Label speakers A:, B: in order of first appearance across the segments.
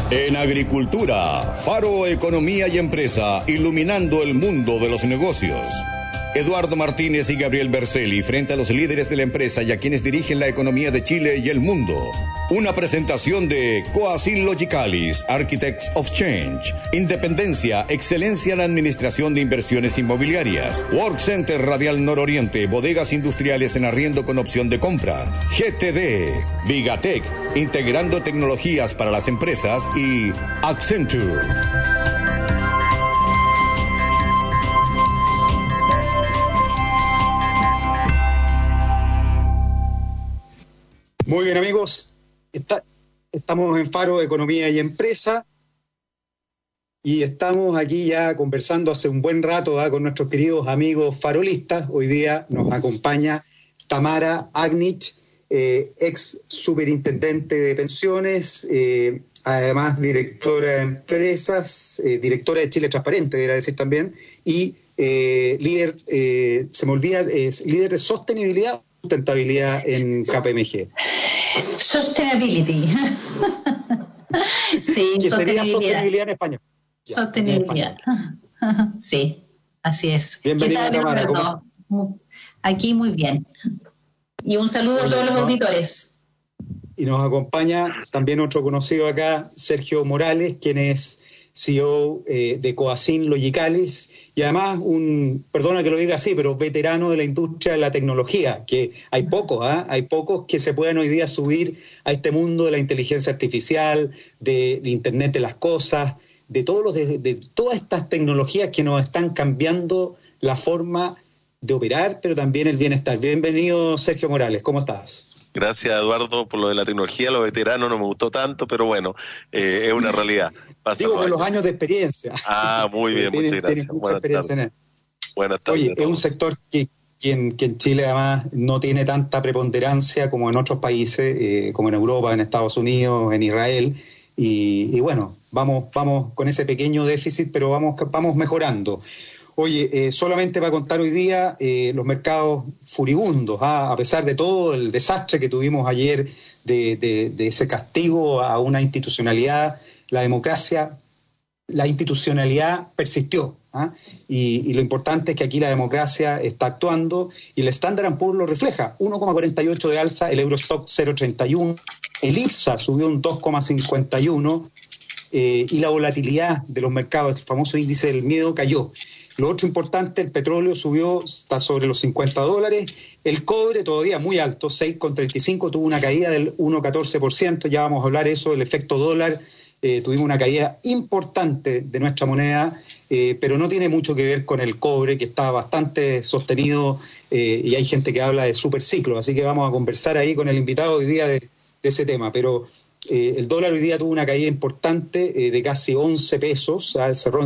A: En agricultura, Faro Economía y Empresa, iluminando el mundo de los negocios. Eduardo Martínez y Gabriel Berceli frente a los líderes de la empresa y a quienes dirigen la economía de Chile y el mundo. Una presentación de Coacil Logicalis, Architects of Change. Independencia, excelencia en la administración de inversiones inmobiliarias. Work Center Radial Nororiente, bodegas industriales en arriendo con opción de compra. GTD, Vigatech, integrando tecnologías para las empresas, y Accenture.
B: Muy bien, amigos, estamos en Faro Economía y Empresa y estamos aquí ya conversando hace un buen rato con nuestros queridos amigos farolistas. Hoy día nos acompaña Tamara Agnich, ex superintendente de pensiones, además directora de empresas, directora de Chile Transparente, debería decir también, y líder, líder de sostenibilidad, sustentabilidad en KPMG.
C: Sustainability. Sí,
B: ¿Qué sería sostenibilidad en español?
C: Sostenibilidad. Sí, así es.
B: Bienvenida, Tamara.
C: Aquí muy bien. Y un saludo a todos los auditores.
B: Y nos acompaña también otro conocido acá, Sergio Morales, quien es CEO de Coacil Logicalis, y además perdona que lo diga así, pero veterano de la industria de la tecnología, que hay pocos que se puedan hoy día subir a este mundo de la inteligencia artificial, de Internet de las cosas, de todas estas tecnologías que nos están cambiando la forma de operar, pero también el bienestar. Bienvenido, Sergio Morales, ¿cómo estás?
D: Gracias, Eduardo, por lo de la tecnología. Los veteranos no me gustó tanto, pero bueno, es una realidad.
B: Digo, con los años de experiencia.
D: Muy bien, muchas gracias.
B: Buenas tardes.
D: Buenas tardes.
B: Oye, es un sector que en Chile además no tiene tanta preponderancia como en otros países, como en Europa, en Estados Unidos, en Israel, y bueno, vamos con ese pequeño déficit, pero vamos mejorando. Oye, solamente para contar hoy día los mercados furibundos, a pesar de todo el desastre que tuvimos ayer de ese castigo a una institucionalidad, la institucionalidad persistió. Y lo importante es que aquí la democracia está actuando y el Standard & Poor's lo refleja, 1,48 de alza, el Eurostock 0,31, el IPSA subió un 2,51 y la volatilidad de los mercados, el famoso índice del miedo, cayó. Lo otro importante, el petróleo subió, está sobre los $50. El cobre todavía muy alto, 6,35, tuvo una caída del 1,14%. Ya vamos a hablar eso, el efecto dólar. Tuvimos una caída importante de nuestra moneda, pero no tiene mucho que ver con el cobre, que está bastante sostenido, y hay gente que habla de superciclo. Así que vamos a conversar ahí con el invitado hoy día de ese tema. Pero el dólar hoy día tuvo una caída importante de casi 11 pesos, cerró en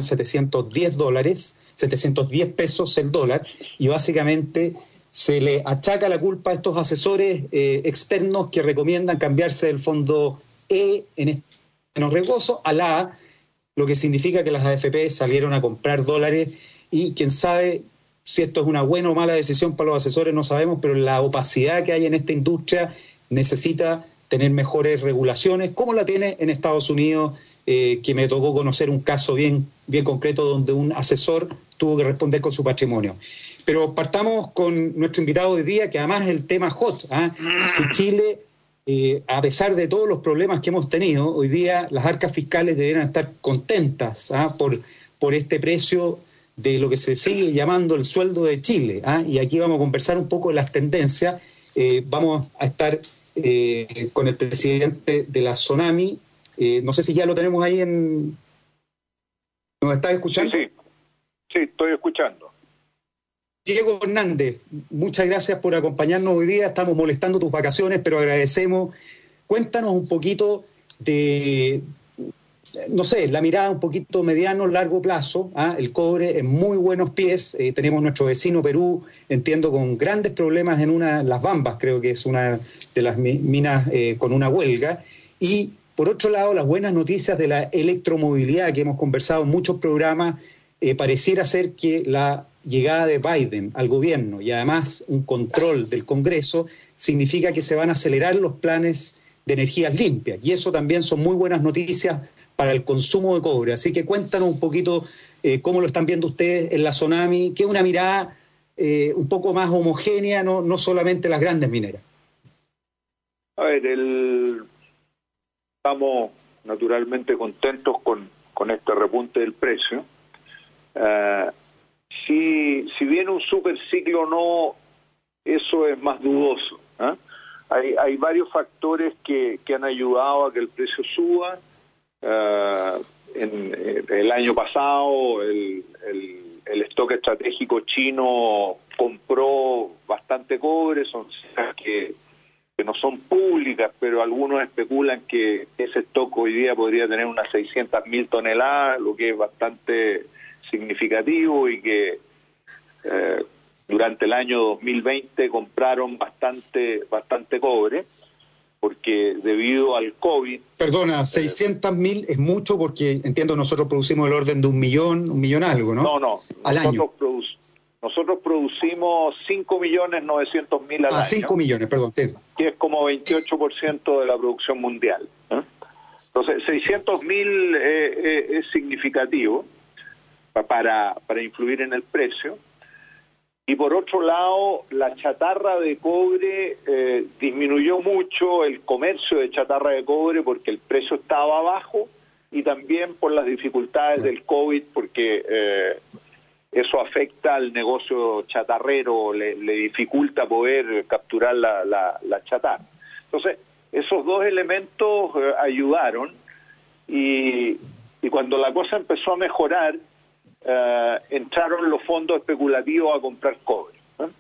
B: $710. 710 pesos el dólar, y básicamente se le achaca la culpa a estos asesores externos que recomiendan cambiarse del fondo E en menos riesgoso a la A, lo que significa que las AFP salieron a comprar dólares, y quién sabe si esto es una buena o mala decisión para los asesores, no sabemos, pero la opacidad que hay en esta industria necesita tener mejores regulaciones, como la tiene en Estados Unidos, que me tocó conocer un caso bien concreto donde un asesor tuvo que responder con su patrimonio. Pero partamos con nuestro invitado hoy día, que además es el tema hot. Si Chile, a pesar de todos los problemas que hemos tenido, hoy día las arcas fiscales deberían estar contentas por este precio de lo que se sigue llamando el sueldo de Chile. Y aquí vamos a conversar un poco de las tendencias. Vamos a estar con el presidente de la Sonami. No sé si ya lo tenemos ahí en... ¿Nos estás escuchando?
E: Sí, estoy escuchando.
B: Diego Hernández, muchas gracias por acompañarnos hoy día. Estamos molestando tus vacaciones, pero agradecemos. Cuéntanos un poquito de, no sé, la mirada un poquito mediano, largo plazo. El cobre en muy buenos pies. Tenemos nuestro vecino Perú, entiendo, con grandes problemas en Las Bambas, creo que es una de las minas con una huelga. Y por otro lado, las buenas noticias de la electromovilidad que hemos conversado en muchos programas. Pareciera ser que la llegada de Biden al gobierno y además un control del Congreso significa que se van a acelerar los planes de energías limpias, y eso también son muy buenas noticias para el consumo de cobre. Así que cuéntanos un poquito cómo lo están viendo ustedes en la Sonami, que es una mirada un poco más homogénea, no solamente las grandes mineras.
E: A ver, estamos naturalmente contentos con este repunte del precio. Si viene un superciclo o no, eso es más dudoso. Hay varios factores que han ayudado a que el precio suba. En el año pasado el stock estratégico chino compró bastante cobre, son cifras que no son públicas, pero algunos especulan que ese stock hoy día podría tener unas 600.000 toneladas, lo que es bastante significativo, y que durante el año 2020 compraron bastante cobre, porque debido al COVID... Perdona,
B: 600.000 es mucho, porque entiendo nosotros producimos el orden de un millón algo, ¿no?
E: No,
B: al año.
E: Nosotros producimos 5.900.000 al año.
B: 5 millones, perdón.
E: Que es como 28% de la producción mundial. Entonces, 600.000 es significativo para influir en el precio. Y por otro lado, la chatarra de cobre disminuyó mucho el comercio de chatarra de cobre porque el precio estaba bajo, y también por las dificultades del COVID, porque eso afecta al negocio chatarrero, le dificulta poder capturar la chatarra. Entonces, esos dos elementos ayudaron, y cuando la cosa empezó a mejorar, entraron los fondos especulativos a comprar cobre,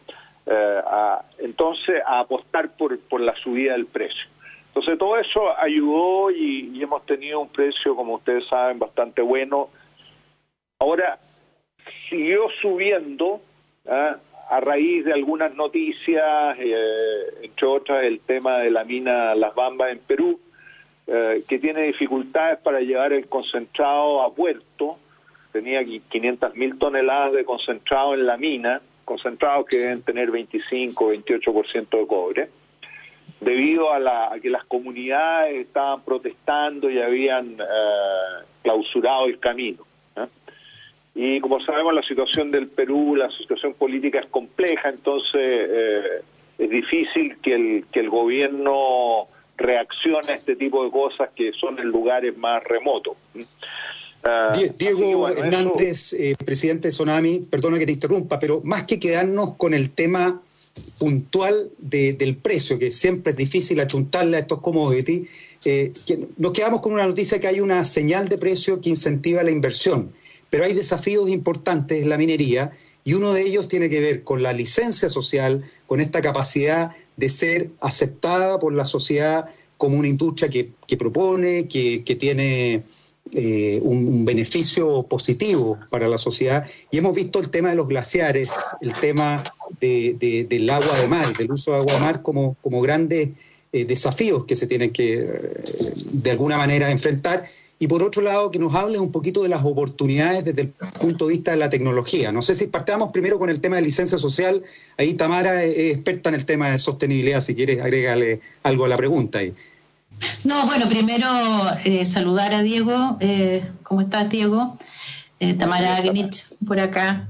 E: entonces a apostar por la subida del precio. Entonces todo eso ayudó, y hemos tenido un precio, como ustedes saben, bastante bueno. Ahora siguió subiendo a raíz de algunas noticias, entre otras el tema de la mina Las Bambas en Perú, que tiene dificultades para llevar el concentrado a puerto. Tenía 500.000 toneladas de concentrado en la mina, concentrados que deben tener 25-28% de cobre, debido a que las comunidades estaban protestando y habían clausurado el camino. Y como sabemos, la situación del Perú, la situación política es compleja, entonces es difícil que el gobierno reaccione a este tipo de cosas que son en lugares más remotos.
B: Diego Hernández, presidente de Sonami, perdona que te interrumpa, pero más que quedarnos con el tema puntual del precio, que siempre es difícil achuntarle a estos commodities, nos quedamos con una noticia que hay una señal de precio que incentiva la inversión, pero hay desafíos importantes en la minería, y uno de ellos tiene que ver con la licencia social, con esta capacidad de ser aceptada por la sociedad como una industria que propone, que tiene un beneficio positivo para la sociedad. Y hemos visto el tema de los glaciares, el tema del agua de mar, del uso de agua de mar como grandes desafíos que se tienen que de alguna manera enfrentar. Y por otro lado, que nos hables un poquito de las oportunidades desde el punto de vista de la tecnología. No sé si partamos primero con el tema de licencia social. Ahí Tamara es experta en el tema de sostenibilidad, si quieres agregarle algo a la pregunta ahí.
C: No, bueno, primero saludar a Diego. ¿Cómo estás, Diego? Tamara Genich por acá.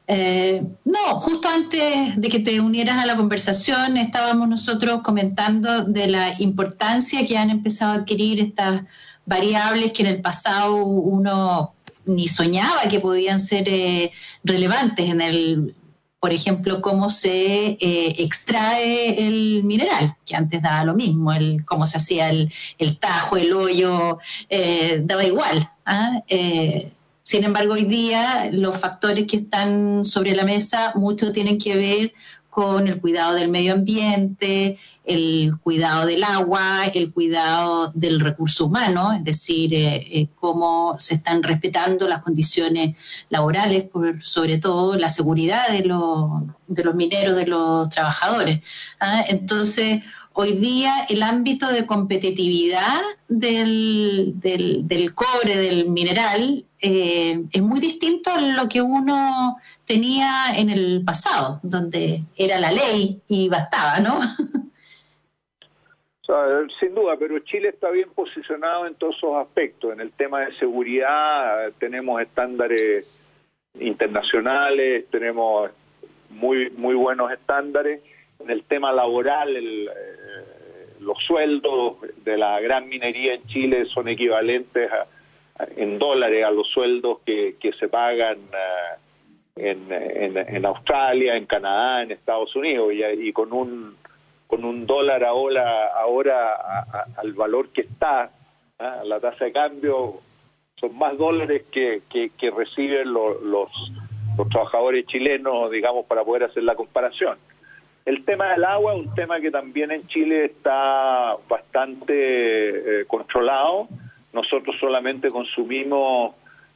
C: No, justo antes de que te unieras a la conversación, estábamos nosotros comentando de la importancia que han empezado a adquirir estas variables que en el pasado uno ni soñaba que podían ser relevantes en el... Por ejemplo, cómo se extrae el mineral, que antes daba lo mismo, cómo se hacía el tajo, el hoyo, daba igual. Sin embargo, hoy día los factores que están sobre la mesa, mucho tienen que ver con el cuidado del medio ambiente, el cuidado del agua, el cuidado del recurso humano, es decir, cómo se están respetando las condiciones laborales, sobre todo la seguridad de los mineros, de los trabajadores. Entonces, hoy día el ámbito de competitividad del cobre, del mineral, es muy distinto a lo que uno tenía en el pasado, donde era la ley y bastaba, ¿no?
E: Sin duda, pero Chile está bien posicionado en todos esos aspectos. En el tema de seguridad tenemos estándares internacionales, tenemos muy buenos estándares. En el tema laboral, los sueldos de la gran minería en Chile son equivalentes en dólares a los sueldos que se pagan en Australia, en Canadá, en Estados Unidos, y con un dólar ahora al valor que está, la tasa de cambio, son más dólares que reciben los trabajadores chilenos, digamos, para poder hacer la comparación. El tema del agua es un tema que también en Chile está bastante controlado. Nosotros solamente consumimos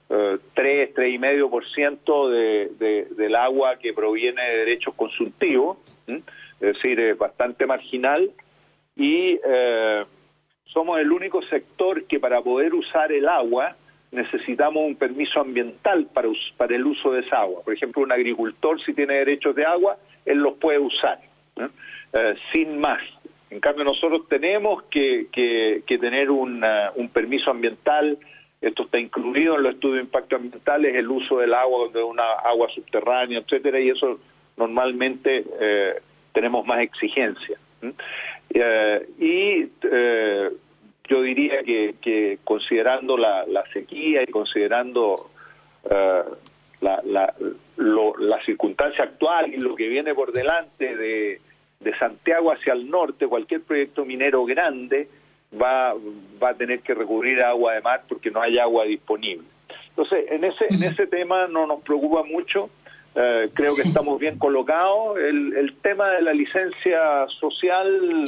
E: 3,5% del agua que proviene de derechos consultivos, es decir, es bastante marginal, y somos el único sector que para poder usar el agua necesitamos un permiso ambiental para el uso de esa agua. Por ejemplo, un agricultor, si tiene derechos de agua, él los puede usar, sin más. En cambio, nosotros tenemos que tener un permiso ambiental. Esto está incluido en los estudios de impacto ambientales, el uso del agua, de una agua subterránea, etcétera, y eso normalmente tenemos más exigencia. Yo diría que considerando la sequía y considerando la circunstancia actual y lo que viene por delante de Santiago hacia el norte, cualquier proyecto minero grande va a tener que recurrir a agua de mar porque no hay agua disponible. Entonces, en ese tema no nos preocupa mucho. Creo que estamos bien colocados. El tema de la licencia social.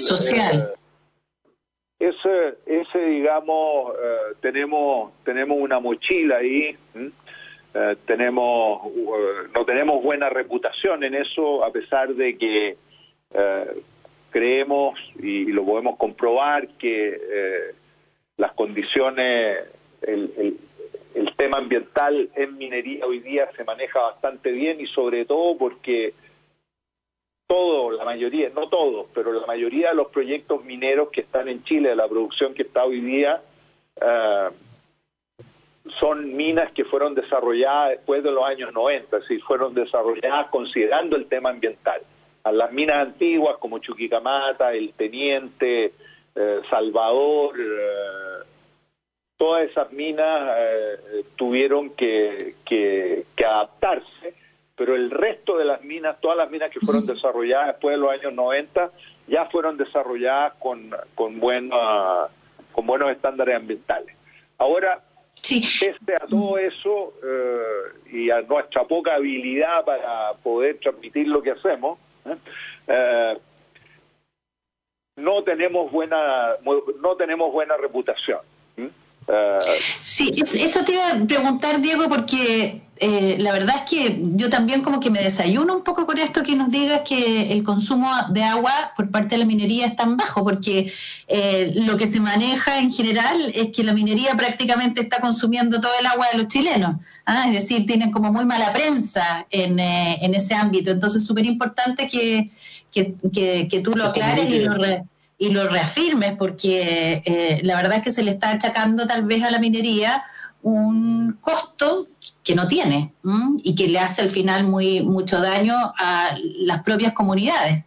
E: Ese digamos, tenemos una mochila ahí. No tenemos buena reputación en eso, a pesar de que creemos, y lo podemos comprobar, que las condiciones, el tema ambiental en minería hoy día se maneja bastante bien, y sobre todo porque la mayoría, no todos, pero la mayoría de los proyectos mineros que están en Chile, de la producción que está hoy día, son minas que fueron desarrolladas después de los años 90, es decir, fueron desarrolladas considerando el tema ambiental. A las minas antiguas como Chuquicamata, El Teniente, Salvador, todas esas minas tuvieron que adaptarse, pero el resto de las minas, todas las minas que fueron desarrolladas después de los años 90, ya fueron desarrolladas con buenos estándares ambientales. Ahora,
C: sí,
E: pese a todo eso y a nuestra poca habilidad para poder transmitir lo que hacemos, no tenemos buena reputación.
C: Sí, eso te iba a preguntar, Diego, porque la verdad es que yo también como que me desayuno un poco con esto que nos digas que el consumo de agua por parte de la minería es tan bajo, porque lo que se maneja en general es que la minería prácticamente está consumiendo todo el agua de los chilenos, es decir, tienen como muy mala prensa en ese ámbito. Entonces es súper importante que tú lo aclares y lo reafirmes, porque la verdad es que se le está achacando tal vez a la minería un costo que no tiene, y que le hace al final mucho daño a las propias comunidades.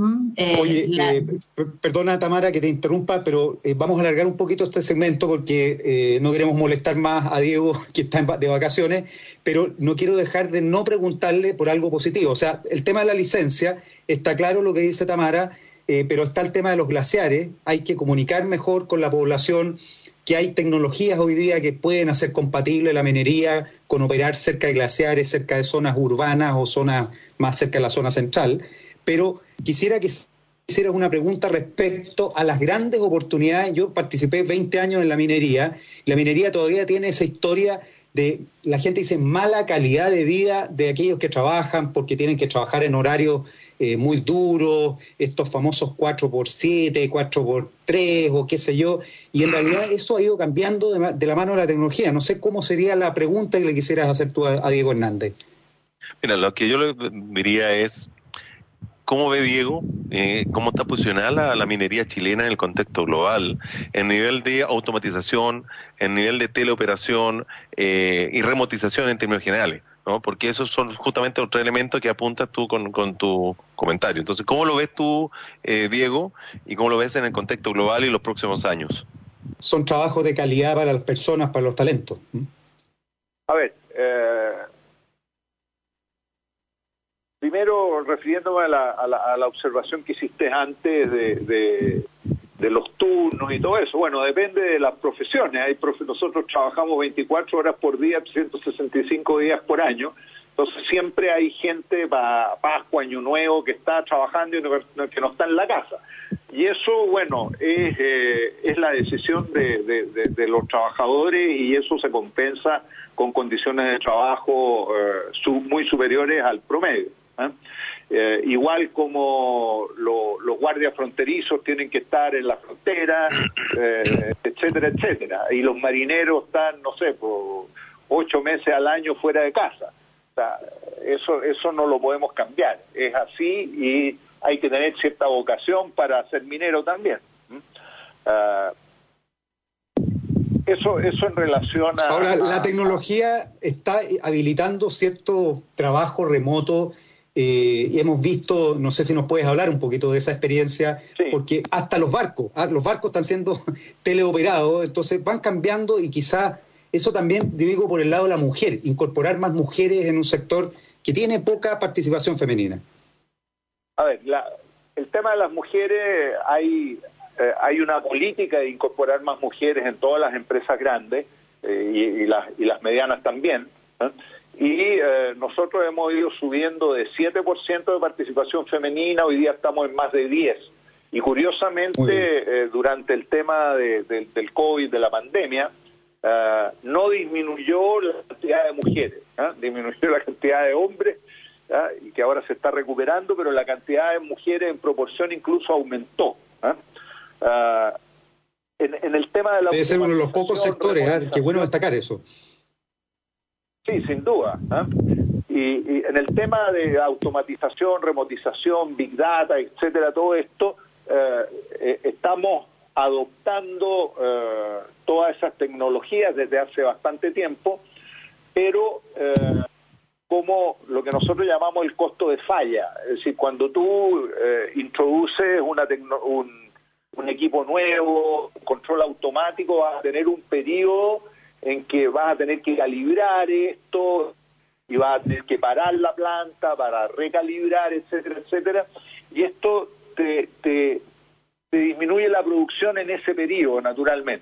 B: Perdona, Tamara, que te interrumpa, pero vamos a alargar un poquito este segmento porque no queremos molestar más a Diego, que está de vacaciones, pero no quiero dejar de no preguntarle por algo positivo. O sea, el tema de la licencia, está claro lo que dice Tamara, pero está el tema de los glaciares. Hay que comunicar mejor con la población que hay tecnologías hoy día que pueden hacer compatible la minería con operar cerca de glaciares, cerca de zonas urbanas o zonas más cerca de la zona central. Pero quisiera que hicieras una pregunta respecto a las grandes oportunidades. Yo participé 20 años en la minería. La minería todavía tiene esa historia de, la gente dice, mala calidad de vida de aquellos que trabajan porque tienen que trabajar en horarios muy duros, estos famosos 4x7, 4x3 o qué sé yo, y en realidad eso ha ido cambiando de la mano de la tecnología. No sé cómo sería la pregunta que le quisieras hacer tú a Diego Hernández.
D: Mira, lo que yo le diría es, ¿cómo ve Diego? ¿Cómo está posicionada la minería chilena en el contexto global? En nivel de automatización, en nivel de teleoperación y remotización en términos generales, ¿no? Porque esos son justamente otros elementos que apuntas tú con tu comentario. Entonces, ¿cómo lo ves tú, Diego? ¿Y cómo lo ves en el contexto global y los próximos años?
B: Son trabajos de calidad para las personas, para los talentos.
E: A ver, primero, refiriéndome a la observación que hiciste antes de los turnos y todo eso, bueno, depende de las profesiones. Nosotros trabajamos 24 horas por día, 365 días por año, entonces siempre hay gente para Pascua, Año Nuevo, que está trabajando y que no está en la casa. Y eso, bueno, es la decisión de los trabajadores, y eso se compensa con condiciones de trabajo muy superiores al promedio. Igual como los guardias fronterizos tienen que estar en la frontera, etcétera, etcétera. Y los marineros están, no sé, por 8 meses al año fuera de casa. O sea, eso no lo podemos cambiar. Es así, y hay que tener cierta vocación para ser minero también. Eso en relación a...
B: Ahora, la tecnología está habilitando cierto trabajo remoto, y hemos visto, no sé si nos puedes hablar un poquito de esa experiencia, sí. Porque hasta los barcos están siendo teleoperados, entonces van cambiando, y quizá eso también, digo, por el lado de la mujer, incorporar más mujeres en un sector que tiene poca participación femenina.
E: A ver, el tema de las mujeres, hay una política de incorporar más mujeres en todas las empresas grandes, y las medianas también, ¿eh? Y nosotros hemos ido subiendo de 7% de participación femenina, hoy día estamos en más de 10%. Y curiosamente, durante el tema del COVID, de la pandemia, no disminuyó la cantidad de mujeres, disminuyó la cantidad de hombres, y que ahora se está recuperando, pero la cantidad de mujeres en proporción incluso aumentó. En el tema de la...
B: Debe ser uno de los pocos sectores, qué bueno destacar eso.
E: Sí, sin duda. Y en el tema de automatización, remotización, Big Data, etcétera, todo esto, estamos adoptando todas esas tecnologías desde hace bastante tiempo, pero como lo que nosotros llamamos el costo de falla. Es decir, cuando tú introduces un equipo nuevo, control automático, vas a tener un periodo en que vas a tener que calibrar esto y vas a tener que parar la planta para recalibrar, etcétera, etcétera, y esto te disminuye la producción en ese periodo, naturalmente,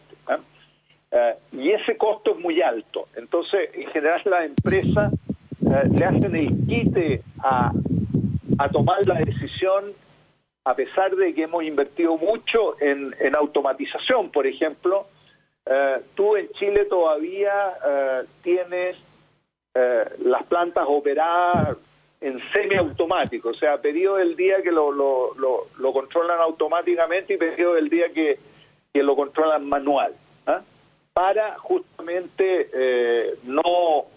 E: y ese costo es muy alto. Entonces, en general, las empresas le hacen el quite a tomar la decisión, a pesar de que hemos invertido mucho en automatización. Por ejemplo, tú en Chile todavía tienes las plantas operadas en semiautomático, o sea, pedido del día que lo controlan automáticamente y pedido del día que lo controlan manual, para justamente no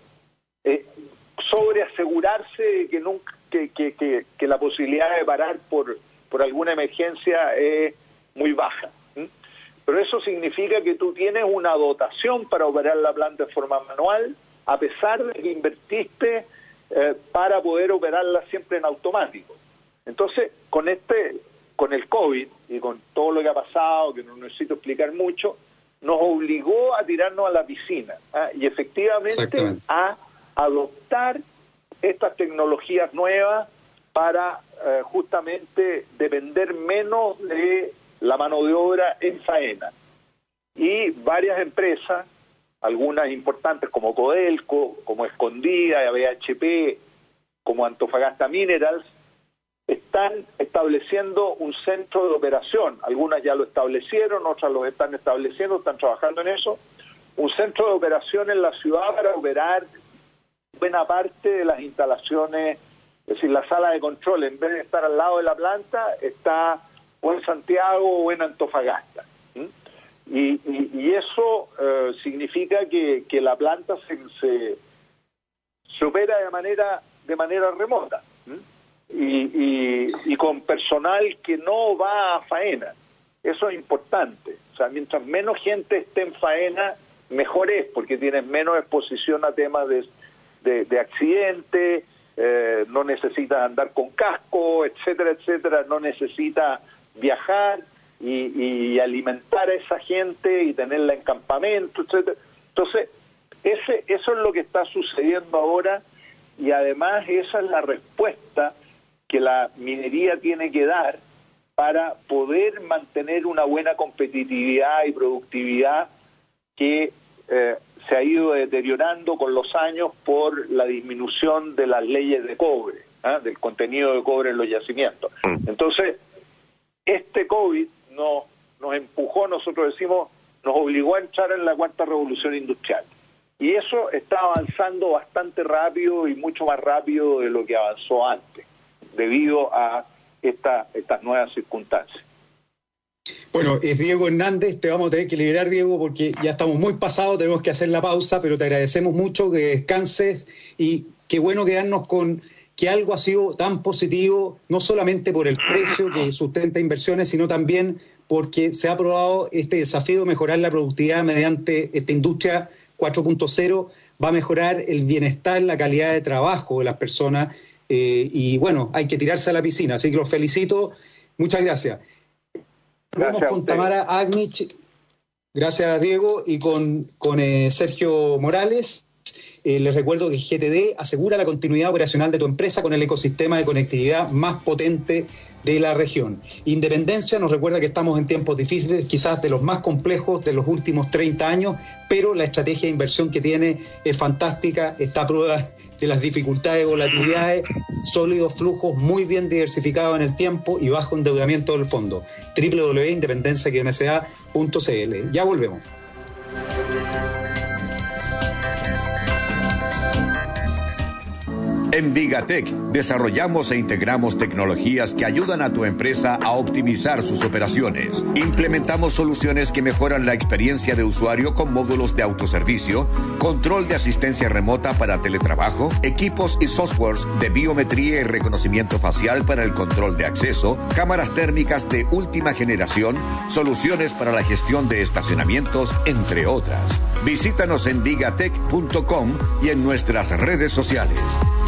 E: sobreasegurarse de que nunca que la posibilidad de parar por alguna emergencia es muy baja. Pero eso significa que tú tienes una dotación para operar la planta de forma manual, a pesar de que invertiste para poder operarla siempre en automático. Entonces, con el COVID y con todo lo que ha pasado, que no necesito explicar mucho, nos obligó a tirarnos a la piscina, y efectivamente a adoptar estas tecnologías nuevas para justamente depender menos de la mano de obra en faena. Y varias empresas, algunas importantes como Codelco, como Escondida, BHP, como Antofagasta Minerals, están estableciendo un centro de operación. Algunas ya lo establecieron, otras lo están estableciendo, están trabajando en eso. Un centro de operación en la ciudad para operar buena parte de las instalaciones, es decir, la sala de control, en vez de estar al lado de la planta, está o en Santiago o en Antofagasta. Y eso significa que la planta se opera de manera remota. y con personal que no va a faena. Eso es importante. O sea, mientras menos gente esté en faena, mejor es, porque tienes menos exposición a temas de accidente, no necesitas andar con casco, etcétera, etcétera, no necesitas viajar y alimentar a esa gente y tenerla en campamento, etcétera. Entonces, eso es lo que está sucediendo ahora, y además esa es la respuesta que la minería tiene que dar para poder mantener una buena competitividad y productividad que se ha ido deteriorando con los años por la disminución de las leyes de cobre, del contenido de cobre en los yacimientos. Entonces, este COVID nos empujó, nosotros decimos, nos obligó a entrar en la cuarta revolución industrial. Y eso está avanzando bastante rápido y mucho más rápido de lo que avanzó antes, debido a estas nuevas circunstancias.
B: Bueno, es Diego Hernández, te vamos a tener que liberar, Diego, porque ya estamos muy pasados, tenemos que hacer la pausa, pero te agradecemos mucho que descanses y qué bueno quedarnos con que algo ha sido tan positivo, no solamente por el precio que sustenta inversiones, sino también porque se ha aprobado este desafío de mejorar la productividad mediante esta industria 4.0, va a mejorar el bienestar, la calidad de trabajo de las personas, y bueno, hay que tirarse a la piscina, así que los felicito, muchas gracias. Vamos con Tamara Agnich, gracias Diego, y con Sergio Morales. Les recuerdo que GTD asegura la continuidad operacional de tu empresa con el ecosistema de conectividad más potente de la región. Independencia nos recuerda que estamos en tiempos difíciles, quizás de los más complejos de los últimos 30 años, pero la estrategia de inversión que tiene es fantástica, está a prueba de las dificultades, volatilidades, sólidos flujos muy bien diversificados en el tiempo y bajo endeudamiento del fondo. www.independencia-sa.cl. Ya volvemos.
A: En Vigatech desarrollamos e integramos tecnologías que ayudan a tu empresa a optimizar sus operaciones. Implementamos soluciones que mejoran la experiencia de usuario con módulos de autoservicio, control de asistencia remota para teletrabajo, equipos y softwares de biometría y reconocimiento facial para el control de acceso, cámaras térmicas de última generación, soluciones para la gestión de estacionamientos, entre otras. Visítanos en vigatech.com y en nuestras redes sociales.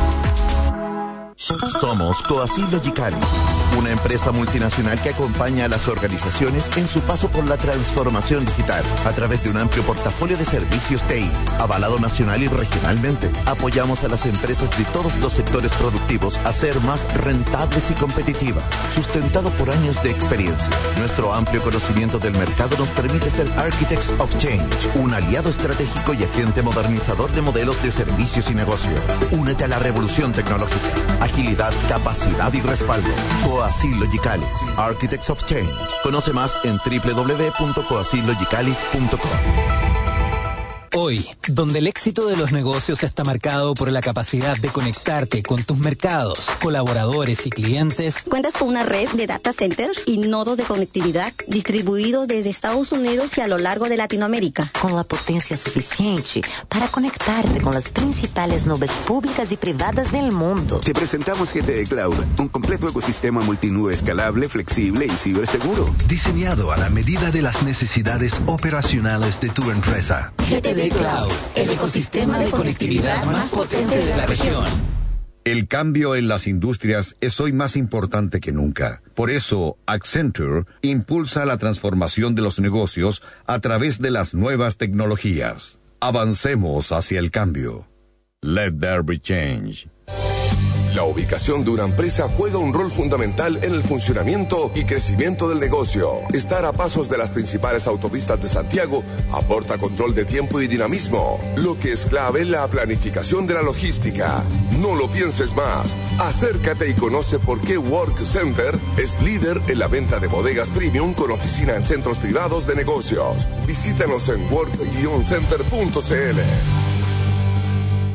F: Somos Coacil Logicali, una empresa multinacional que acompaña a las organizaciones en su paso por la transformación digital a través de un amplio portafolio de servicios TI, avalado nacional y regionalmente. Apoyamos a las empresas de todos los sectores productivos a ser más rentables y competitivas, sustentado por años de experiencia. Nuestro amplio conocimiento del mercado nos permite ser Architects of Change, un aliado estratégico y agente modernizador de modelos de servicios y negocio. Únete a la revolución tecnológica. Agilidad, capacidad y respaldo. Coacil Logicalis, Architects of Change. Conoce más en www.coacillogicalis.com.
G: Hoy, donde el éxito de los negocios está marcado por la capacidad de conectarte con tus mercados, colaboradores y clientes,
H: cuentas con una red de data centers y nodos de conectividad distribuidos desde Estados Unidos y a lo largo de Latinoamérica,
I: con la potencia suficiente para conectarte con las principales nubes públicas y privadas del mundo.
J: Te presentamos GTD Cloud, un completo ecosistema multinube escalable, flexible y ciberseguro,
K: diseñado a la medida de las necesidades operacionales de tu empresa.
G: GTD Cloud, el ecosistema de conectividad más potente de la región.
A: El cambio en las industrias es hoy más importante que nunca. Por eso, Accenture impulsa la transformación de los negocios a través de las nuevas tecnologías. Avancemos hacia el cambio. Let there be change.
L: La ubicación de una empresa juega un rol fundamental en el funcionamiento y crecimiento del negocio. Estar a pasos de las principales autopistas de Santiago aporta control de tiempo y dinamismo, lo que es clave en la planificación de la logística. No lo pienses más. Acércate y conoce por qué Work Center es líder en la venta de bodegas premium con oficina en centros privados de negocios. Visítanos en work-center.cl.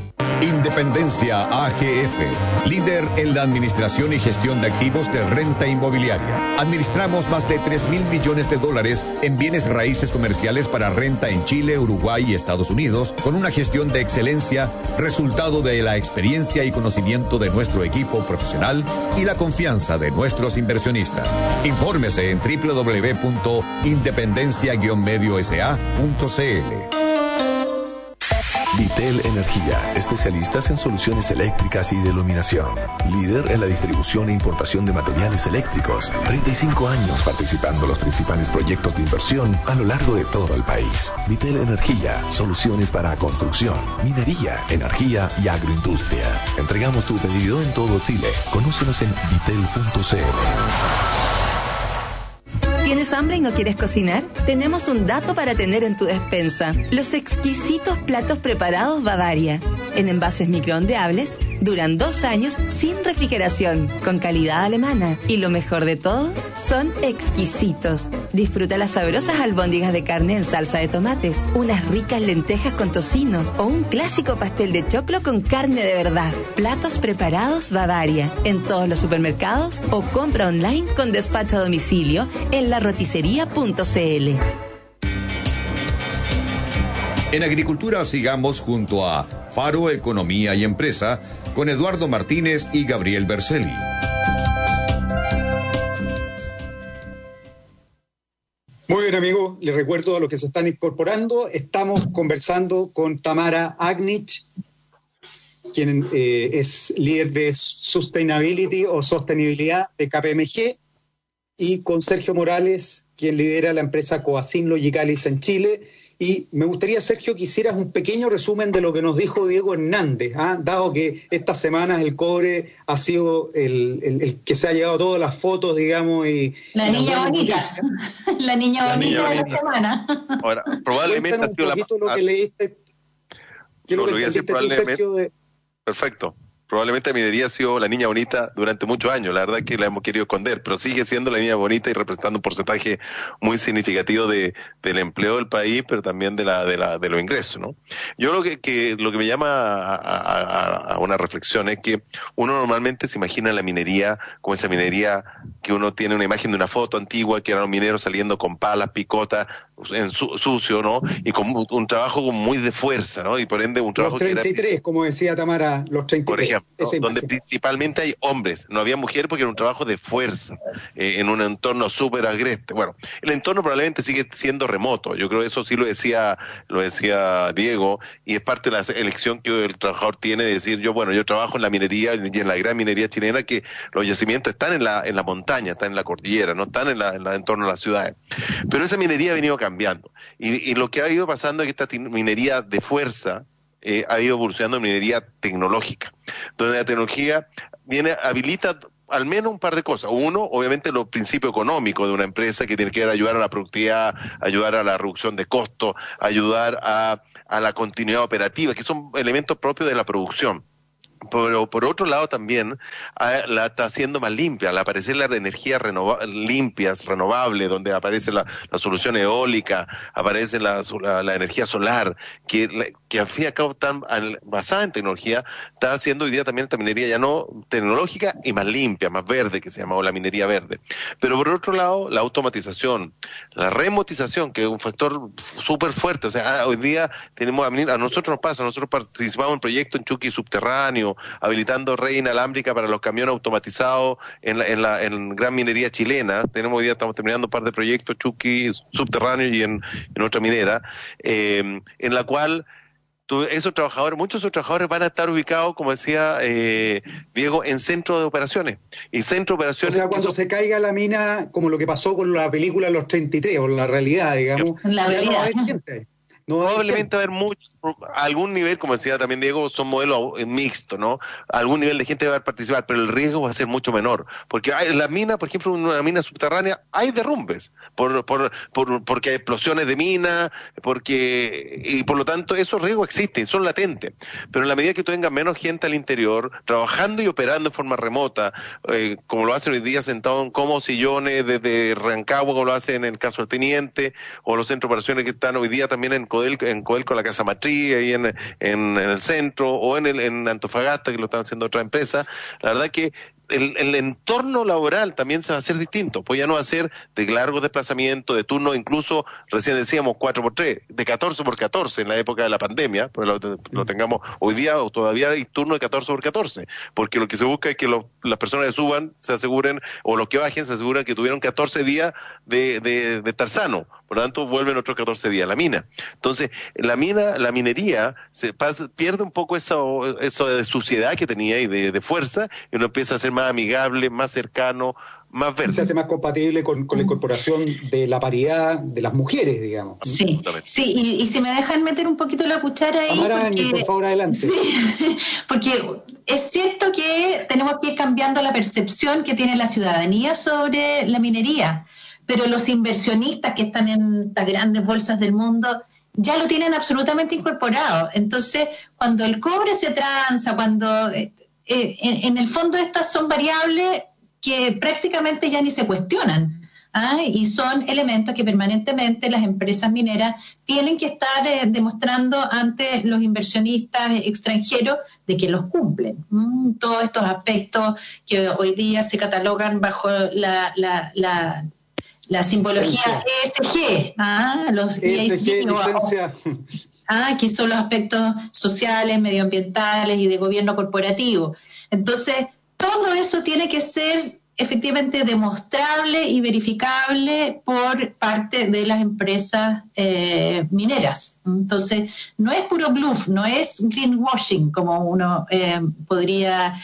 A: Independencia AGF, líder en la administración y gestión de activos de renta inmobiliaria. Administramos más de 3.000 millones de dólares en bienes raíces comerciales para renta en Chile, Uruguay y Estados Unidos, con una gestión de excelencia, resultado de la experiencia y conocimiento de nuestro equipo profesional y la confianza de nuestros inversionistas. Infórmese en www.independencia-mediosa.cl.
M: Vitel Energía, especialistas en soluciones eléctricas y de iluminación. Líder en la distribución e importación de materiales eléctricos. 35 años participando en los principales proyectos de inversión a lo largo de todo el país. Vitel Energía, soluciones para construcción, minería, energía y agroindustria. Entregamos tu pedido en todo Chile. Conócenos en vitel.cl.
N: ¿Tienes hambre y no quieres cocinar? Tenemos un dato para tener en tu despensa. Los exquisitos platos preparados Bavaria. En envases microondeables, duran 2 años sin refrigeración, con calidad alemana. Y lo mejor de todo, son exquisitos. Disfruta las sabrosas albóndigas de carne en salsa de tomates, unas ricas lentejas con tocino o un clásico pastel de choclo con carne de verdad. Platos preparados Bavaria. En todos los supermercados o compra online con despacho a domicilio en larroticería.cl.
A: En agricultura sigamos junto a Faro Economía y Empresa con Eduardo Martínez y Gabriel Berceli.
B: Muy bien, amigos, les recuerdo a los que se están incorporando, estamos conversando con Tamara Agnich, quien es líder de Sustainability o Sostenibilidad de KPMG, y con Sergio Morales, quien lidera la empresa Coacin Logicalis en Chile. Y me gustaría, Sergio, que hicieras un pequeño resumen de lo que nos dijo Diego Hernández, dado que estas semanas el cobre ha sido el que se ha llevado todas las fotos, digamos, y
C: la niña bonita. La niña bonita de la semana.
D: Ahora, probablemente ha sido
B: lo que leíste. ¿Qué lo que entendiste tú, Sergio?
D: Perfecto. Probablemente la minería ha sido la niña bonita durante muchos años, la verdad que la hemos querido esconder, pero sigue siendo la niña bonita y representando un porcentaje muy significativo del empleo del país, pero también de los ingresos, ¿no? Yo lo que me llama a una reflexión es que uno normalmente se imagina la minería como esa minería que uno tiene una imagen de una foto antigua, que eran los mineros saliendo con palas, picotas, en sucio, ¿no? Y con un trabajo muy de fuerza, ¿no? Y por ende un trabajo
B: los 33, que era, como decía Tamara, los 33.
D: Por ejemplo, donde principalmente hay hombres, no había mujeres porque era un trabajo de fuerza, en un entorno súper agreste. Bueno, el entorno probablemente sigue siendo remoto, yo creo que eso sí lo decía Diego, y es parte de la elección que el trabajador tiene de decir, yo trabajo en la minería y en la gran minería chilena, que los yacimientos están en la montaña, están en la cordillera, no están en el entorno de las ciudades. Pero esa minería ha venido cambiando, y lo que ha ido pasando es que esta minería de fuerza ha ido evolucionando en minería tecnológica, donde la tecnología habilita al menos un par de cosas. Uno, obviamente, los principios económicos de una empresa que tiene que ayudar a la productividad, ayudar a la reducción de costos, ayudar a la continuidad operativa, que son elementos propios de la producción. Pero por otro lado también la está haciendo más limpia, al aparecer las energías limpias, renovables, donde aparece la solución eólica, aparece la energía solar, que al fin y al cabo están basada en tecnología, está haciendo hoy día también esta minería ya no tecnológica y más limpia, más verde, que se llama la minería verde. Pero por otro lado, la automatización, la remotización, que es un factor súper fuerte. O sea, hoy día a nosotros nos pasa, nosotros participamos en un proyecto en Chuqui subterráneo, habilitando red inalámbrica para los camiones automatizados en gran minería chilena. Hoy día estamos terminando un par de proyectos, Chuqui subterráneo y en otra minera, en la cual muchos de esos trabajadores van a estar ubicados, como decía Diego, en centros de operaciones. Y centro de operaciones.
B: O sea, cuando se caiga la mina, como lo que pasó con la película Los 33, o la realidad, digamos,
C: la realidad.
B: No va a haber gente.
D: Probablemente va a haber muchos, a algún nivel, como decía también Diego, son modelos mixtos, ¿no? A algún nivel de gente va a participar, pero el riesgo va a ser mucho menor. Porque en la mina, por ejemplo, en una mina subterránea, hay derrumbes, porque hay explosiones de mina, y por lo tanto esos riesgos existen, son latentes. Pero en la medida que tengas menos gente al interior, trabajando y operando en forma remota, como lo hacen hoy día sentados en cómodos sillones desde Rancagua, como lo hacen en el caso del Teniente, o los centros de operaciones que están hoy día también en Codelco la Casa Matriz, ahí en el centro, o en Antofagasta, que lo están haciendo otras empresas. La verdad que el entorno laboral también se va a hacer distinto, pues ya no va a ser de largos desplazamientos, de turnos, incluso recién decíamos 4x3, de 14x14 en la época de la pandemia, pues lo tengamos hoy día, o todavía hay turnos de 14x14, porque lo que se busca es que las personas que suban se aseguren, o los que bajen se aseguran que tuvieron 14 días de estar sano, por lo tanto vuelven otros 14 días a la mina. Entonces, la minería pierde un poco eso de suciedad que tenía y de fuerza, y uno empieza a ser más amigable, más cercano, más verde.
B: Se hace más compatible con la incorporación de la paridad de las mujeres, digamos.
C: Sí, y si me dejan meter un poquito la cuchara ahí...
B: Amarani, por favor, adelante.
C: Sí, porque es cierto que tenemos que ir cambiando la percepción que tiene la ciudadanía sobre la minería, pero los inversionistas que están en estas grandes bolsas del mundo ya lo tienen absolutamente incorporado. Entonces, cuando el cobre se transa, cuando... en el fondo estas son variables que prácticamente ya ni se cuestionan, y son elementos que permanentemente las empresas mineras tienen que estar demostrando ante los inversionistas extranjeros de que los cumplen. Todos estos aspectos que hoy día se catalogan bajo la simbología ESG, los ESG, que son los aspectos sociales, medioambientales y de gobierno corporativo. Entonces, todo eso tiene que ser efectivamente demostrable y verificable por parte de las empresas mineras. Entonces, no es puro bluff, no es greenwashing, como uno podría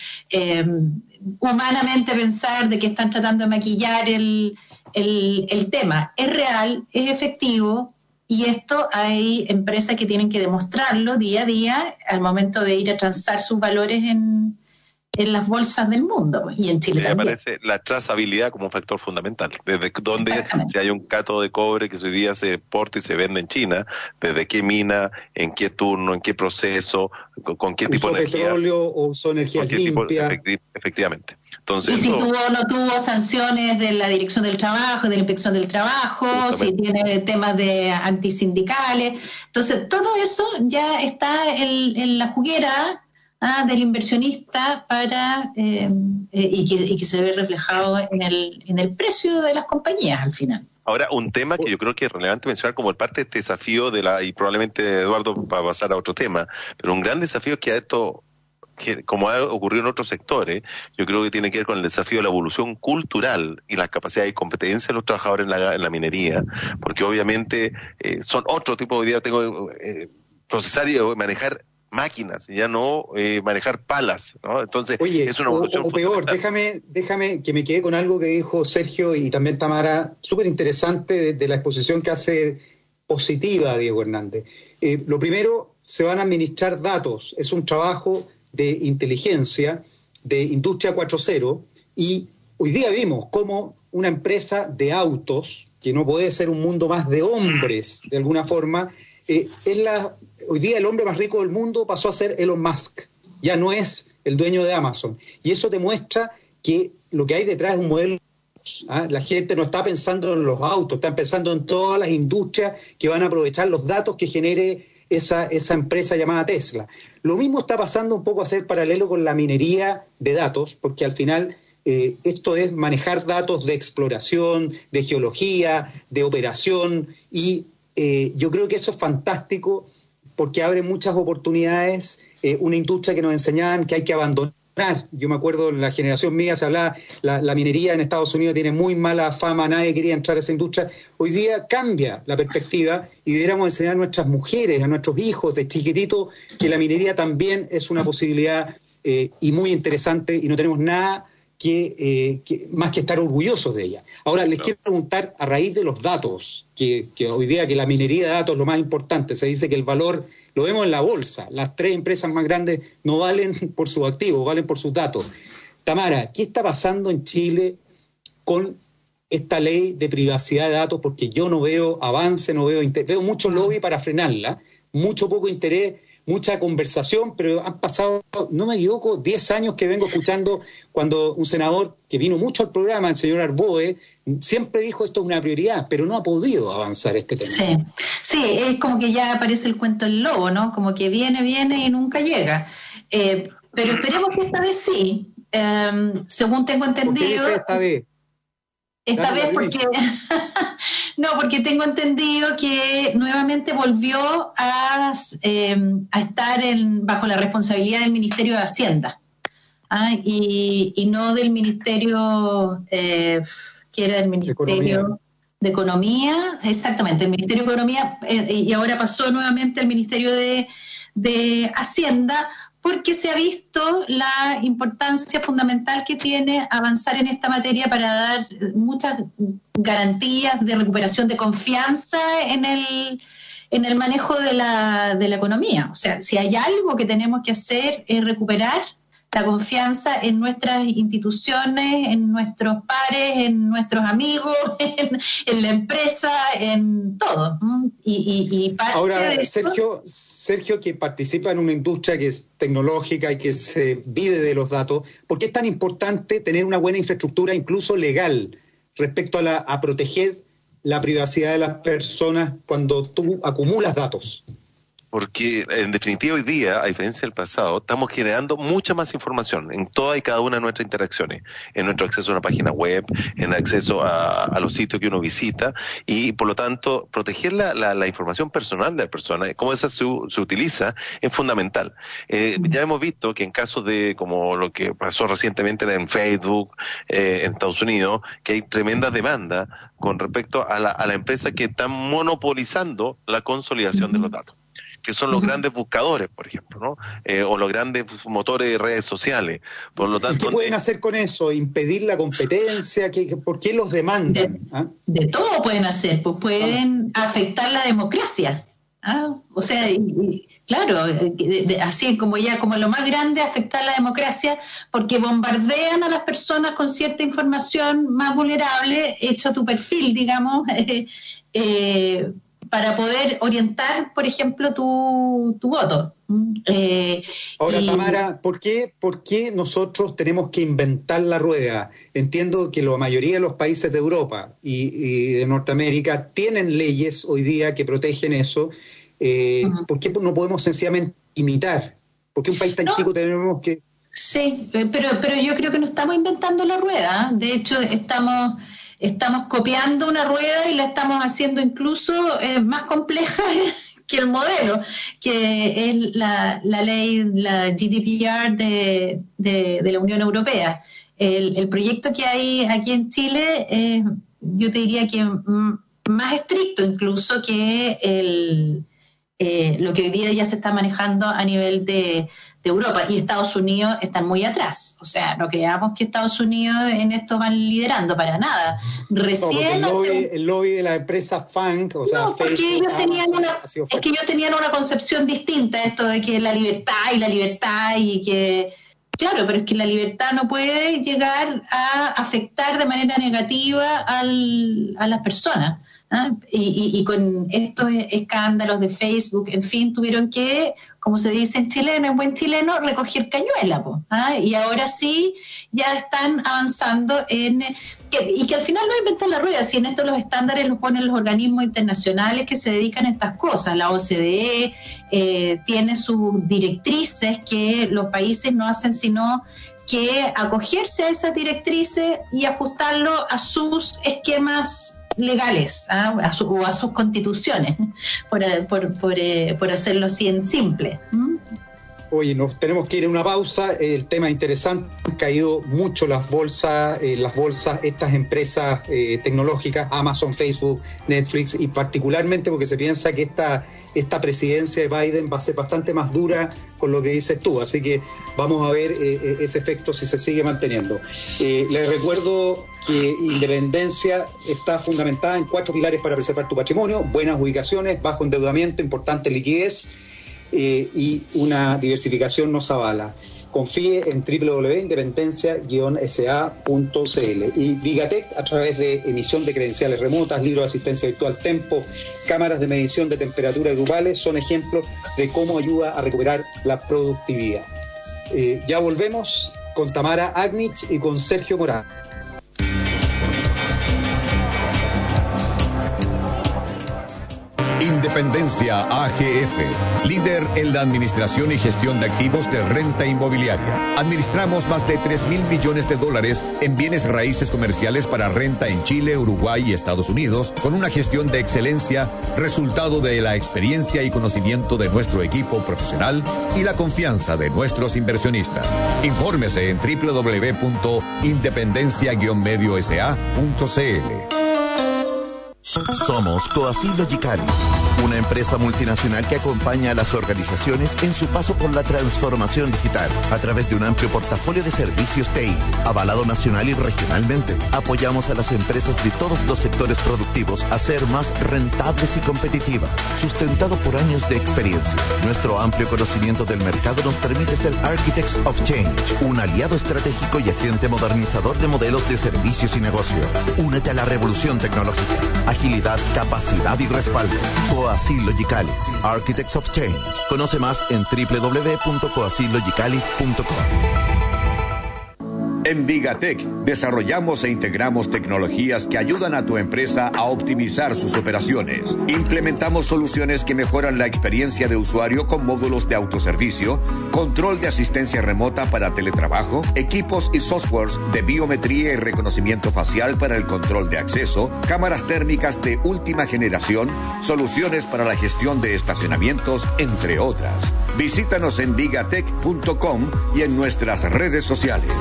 C: humanamente pensar de que están tratando de maquillar el tema. Es real, es efectivo. Y esto hay empresas que tienen que demostrarlo día a día al momento de ir a transar sus valores en las bolsas del mundo, y en Chile también.
D: Aparece la trazabilidad como un factor fundamental. Desde donde si hay un cátodo de cobre que hoy día se exporta y se vende en China, desde qué mina, en qué turno, en qué proceso, con qué tipo de energía.
B: Petróleo o usó energía limpia.
D: Efectivamente. Entonces,
C: y si tuvo o no tuvo sanciones de la Dirección del Trabajo, de la Inspección del Trabajo, si tiene temas de antisindicales. Entonces, todo eso ya está en la juguera del inversionista para y que se ve reflejado en el precio de las compañías al final.
D: Ahora, un tema que yo creo que es relevante mencionar como parte de este desafío y probablemente Eduardo va a pasar a otro tema, pero un gran desafío que como ha ocurrido en otros sectores, yo creo que tiene que ver con el desafío de la evolución cultural y las capacidades y competencias de los trabajadores en la minería, porque obviamente son otro tipo. Hoy día tengo procesar y manejar máquinas, ya no manejar palas, ¿no? Entonces, es una evolución
B: o peor, déjame que me quede con algo que dijo Sergio y también Tamara, súper interesante de la exposición que hace positiva Diego Hernández. Lo primero, se van a administrar datos, es un trabajo de inteligencia, de industria 4.0, y hoy día vimos cómo una empresa de autos, que no puede ser un mundo más de hombres, de alguna forma, hoy día el hombre más rico del mundo pasó a ser Elon Musk, ya no es el dueño de Amazon, y eso demuestra que lo que hay detrás es un modelo. La gente no está pensando en los autos, está pensando en todas las industrias que van a aprovechar los datos que genere esa empresa llamada Tesla. Lo mismo está pasando un poco a ser paralelo con la minería de datos, porque al final esto es manejar datos de exploración, de geología, de operación, y yo creo que eso es fantástico porque abre muchas oportunidades, una industria que nos enseñaban que hay que abandonar. Yo me acuerdo, en la generación mía se hablaba, la minería en Estados Unidos tiene muy mala fama, nadie quería entrar a esa industria. Hoy día cambia la perspectiva y deberíamos enseñar a nuestras mujeres, a nuestros hijos de chiquititos, que la minería también es una posibilidad y muy interesante, y no tenemos nada más que estar orgullosos de ella. Ahora, les quiero preguntar, a raíz de los datos, que hoy día que la minería de datos es lo más importante, se dice que el valor, lo vemos en la bolsa, las 3 empresas más grandes no valen por sus activos, valen por sus datos. Tamara, ¿qué está pasando en Chile con esta ley de privacidad de datos? Porque yo no veo avance, veo mucho lobby para frenarla, mucho poco interés mucha conversación, pero han pasado, no me equivoco, 10 años que vengo escuchando cuando un senador que vino mucho al programa, el señor Arboe, siempre dijo esto es una prioridad, pero no ha podido avanzar este tema.
C: Sí, es como que ya aparece el cuento del lobo, ¿no? Como que viene y nunca llega. Pero esperemos que esta vez sí. Según tengo entendido...
B: ¿Por qué dice esta vez?
C: Esta vez porque... No, porque tengo entendido que nuevamente volvió a estar bajo la responsabilidad del Ministerio de Hacienda, y no del Ministerio, que era el Ministerio de Economía, exactamente, el Ministerio de Economía, y ahora pasó nuevamente al Ministerio de Hacienda, porque se ha visto la importancia fundamental que tiene avanzar en esta materia para dar muchas garantías de recuperación de confianza en el manejo de la economía. O sea, si hay algo que tenemos que hacer es recuperar la confianza en nuestras instituciones, en nuestros pares, en nuestros amigos, en la empresa, en todo. Y parte
B: ahora,
C: de
B: Sergio, que participa en una industria que es tecnológica y que se vive de los datos, ¿por qué es tan importante tener una buena infraestructura, incluso legal, respecto a proteger la privacidad de las personas cuando tú acumulas datos?
D: Porque en definitiva hoy día, a diferencia del pasado, estamos generando mucha más información en todas y cada una de nuestras interacciones, en nuestro acceso a una página web, en acceso a los sitios que uno visita, y por lo tanto proteger la información personal de la persona, cómo esa se utiliza, es fundamental. Ya hemos visto que en casos de como lo que pasó recientemente en Facebook, en Estados Unidos, que hay tremenda demanda con respecto a la empresa que están monopolizando la consolidación de los datos, que son los grandes buscadores, por ejemplo, ¿no? O los grandes motores de redes sociales. Por lo tanto,
B: ¿qué pueden hacer con eso? ¿Impedir la competencia? ¿Por qué los demandan?
C: De todo pueden hacer, pues pueden afectar la democracia. O sea, claro, así como lo más grande, afectar la democracia, porque bombardean a las personas con cierta información más vulnerable, hecho a tu perfil, digamos, para poder orientar, por ejemplo, tu voto.
B: Ahora, Tamara, ¿por qué nosotros tenemos que inventar la rueda? Entiendo que la mayoría de los países de Europa y de Norteamérica tienen leyes hoy día que protegen eso. ¿Por qué no podemos sencillamente imitar? ¿Por qué un país tan chico tenemos que...?
C: Sí, pero yo creo que no estamos inventando la rueda. De hecho, estamos copiando una rueda y la estamos haciendo incluso más compleja que el modelo, que es la ley, la GDPR de la Unión Europea. El proyecto que hay aquí en Chile, yo te diría que más estricto incluso que lo que hoy día ya se está manejando a nivel de Europa, y Estados Unidos están muy atrás. O sea, no creamos que Estados Unidos en esto van liderando, para nada. Recién
B: el lobby de la empresa Funk, o sea,
C: no, porque
B: Facebook,
C: ellos tenían una concepción distinta, esto de que la libertad y que... Claro, pero es que la libertad no puede llegar a afectar de manera negativa a las personas. Y con estos escándalos de Facebook, en fin, tuvieron que, como se dice en chileno, en buen chileno, recoger cañuela, y ahora sí ya están avanzando y que al final no inventan la rueda, si en esto los estándares los ponen los organismos internacionales que se dedican a estas cosas. La OCDE tiene sus directrices que los países no hacen sino que acogerse a esas directrices y ajustarlo a sus esquemas legales, o a sus constituciones, por hacerlo así en simple.
B: Oye, nos tenemos que ir a una pausa. El tema es interesante. Han caído mucho las bolsas, estas empresas tecnológicas, Amazon, Facebook, Netflix, y particularmente porque se piensa que esta presidencia de Biden va a ser bastante más dura con lo que dices tú. Así que vamos a ver ese efecto si se sigue manteniendo. Les recuerdo que Independencia está fundamentada en 4 pilares para preservar tu patrimonio: buenas ubicaciones, bajo endeudamiento, importante liquidez, y una diversificación nos avala. confíe en www.independencia-sa.cl. Y Vigatec, a través de emisión de credenciales remotas, libro de asistencia virtual Tempo, cámaras de medición de temperatura grupales, son ejemplos de cómo ayuda a recuperar la productividad. Ya volvemos con Tamara Agnich y con Sergio Morales.
A: Independencia AGF, líder en la administración y gestión de activos de renta inmobiliaria. Administramos más de 3.000 millones de dólares en bienes raíces comerciales para renta en Chile, Uruguay y Estados Unidos, con una gestión de excelencia, resultado de la experiencia y conocimiento de nuestro equipo profesional y la confianza de nuestros inversionistas. Infórmese en www.independencia-mediosa.cl.
F: Somos Coacilo Yicali, una empresa multinacional que acompaña a las organizaciones en su paso por la transformación digital a través de un amplio portafolio de servicios TI, avalado nacional y regionalmente. Apoyamos a las empresas de todos los sectores productivos a ser más rentables y competitivas, sustentado por años de experiencia. Nuestro amplio conocimiento del mercado nos permite ser Architects of Change, un aliado estratégico y agente modernizador de modelos de servicios y negocio. Únete a la revolución tecnológica. Agilidad, capacidad y respaldo. Coacilo Yicalis, Architects of Change. Conoce más en www.coaciloyicalis.com.
A: En Vigatec desarrollamos e integramos tecnologías que ayudan a tu empresa a optimizar sus operaciones. Implementamos soluciones que mejoran la experiencia de usuario con módulos de autoservicio, control de asistencia remota para teletrabajo, equipos y softwares de biometría y reconocimiento facial para el control de acceso, cámaras térmicas de última generación, soluciones para la gestión de estacionamientos, entre otras. Visítanos en vigatec.com y en nuestras redes sociales.